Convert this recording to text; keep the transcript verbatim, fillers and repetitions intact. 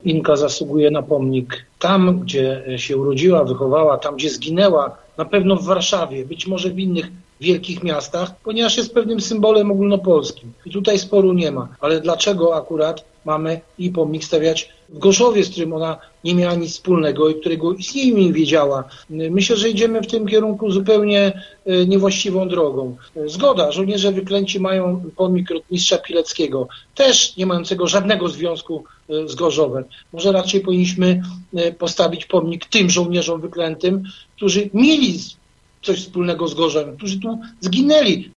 Inka zasługuje na pomnik tam, gdzie się urodziła, wychowała, tam, gdzie zginęła, na pewno w Warszawie, być może w innych wielkich miastach, ponieważ jest pewnym symbolem ogólnopolskim. I tutaj sporu nie ma. Ale dlaczego akurat mamy jej pomnik stawiać w Gorzowie, z którym ona nie miała nic wspólnego i którego istnieniu nie wiedziała? Myślę, że idziemy w tym kierunku zupełnie niewłaściwą drogą. Zgoda, żołnierze wyklęci mają pomnik rotmistrza Pileckiego, też nie mającego żadnego związku z Gorzowem. Może raczej powinniśmy postawić pomnik tym żołnierzom wyklętym, którzy mieli coś wspólnego z Gorzowem, którzy tu zginęli.